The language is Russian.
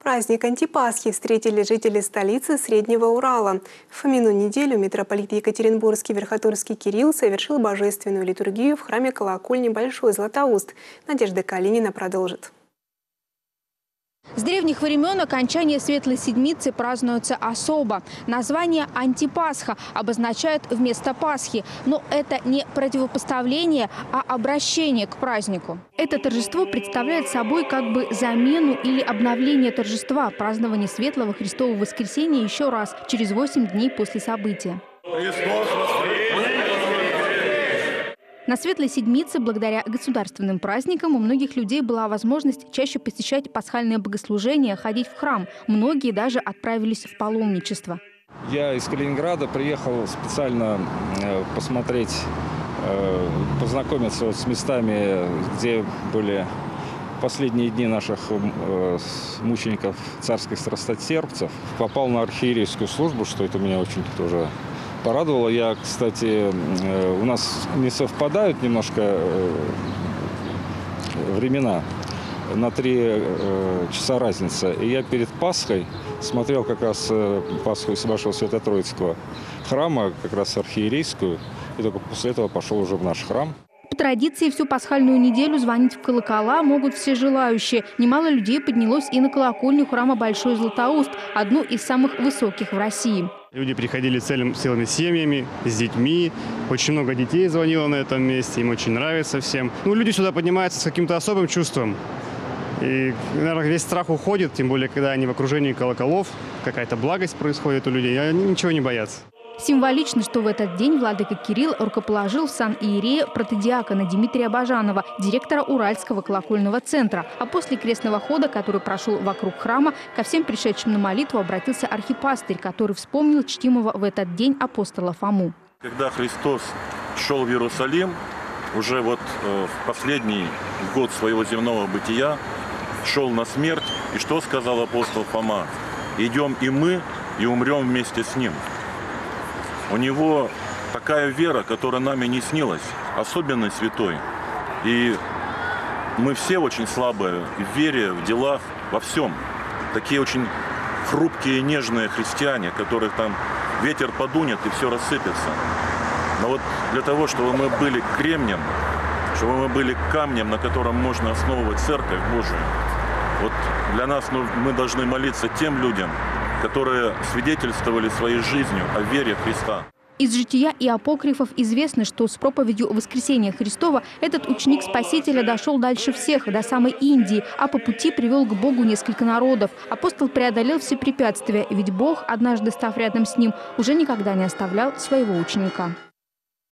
Праздник Антипасхи встретили жители столицы Среднего Урала. В Фомину неделю митрополит Екатеринбургский Верхотурский Кирилл совершил божественную литургию в храме колокольни Большой Златоуст. Надежда Калинина продолжит. С древних времен окончание Светлой Седмицы празднуется особо. Название «Антипасха» обозначает вместо Пасхи. Но это не противопоставление, а обращение к празднику. Это торжество представляет собой как бы замену или обновление торжества празднования Светлого Христового Воскресения еще раз, через 8 дней после события. На Светлой Седмице, благодаря государственным праздникам, у многих людей была возможность чаще посещать пасхальные богослужения, ходить в храм. Многие даже отправились в паломничество. Я из Калининграда приехал специально посмотреть, познакомиться с местами, где были последние дни наших мучеников царских страстотерпцев. Попал на архиерейскую службу, что это меня очень тоже порадовало. Я, кстати, у нас не совпадают немножко времена, на 3 часа разница. И я перед Пасхой смотрел как раз Пасху из Вашего Свято-Троицкого храма, как раз архиерейскую, и только после этого пошел уже в наш храм. По традиции, всю пасхальную неделю звонить в колокола могут все желающие. Немало людей поднялось и на колокольню храма Большой Златоуст, одну из самых высоких в России. Люди приходили целыми семьями, с детьми. Очень много детей звонило на этом месте, им очень нравится всем. Люди сюда поднимаются с каким-то особым чувством. И, наверное, весь страх уходит, тем более, когда они в окружении колоколов, какая-то благость происходит у людей, они ничего не боятся. Символично, что в этот день владыка Кирилл рукоположил в сан иерея протодиакона Дмитрия Бажанова, директора Уральского колокольного центра. А после крестного хода, который прошел вокруг храма, ко всем пришедшим на молитву обратился архипастырь, который вспомнил чтимого в этот день апостола Фому. Когда Христос шел в Иерусалим, уже в последний год своего земного бытия, шел на смерть, и что сказал апостол Фома? «Идем и мы, и умрем вместе с Ним». У него такая вера, которая нами не снилась, особенно святой. И мы все очень слабые в вере, в делах, во всем. Такие очень хрупкие, нежные христиане, которых там ветер подунет и все рассыпется. Но вот для того, чтобы мы были кремнем, чтобы мы были камнем, на котором можно основывать Церковь Божию, вот для нас мы должны молиться тем людям, которые свидетельствовали своей жизнью о вере в Христа. Из жития и апокрифов известно, что с проповедью воскресения Христова этот ученик Спасителя дошел дальше всех, до самой Индии, а по пути привел к Богу несколько народов. Апостол преодолел все препятствия, ведь Бог, однажды став рядом с ним, уже никогда не оставлял своего ученика.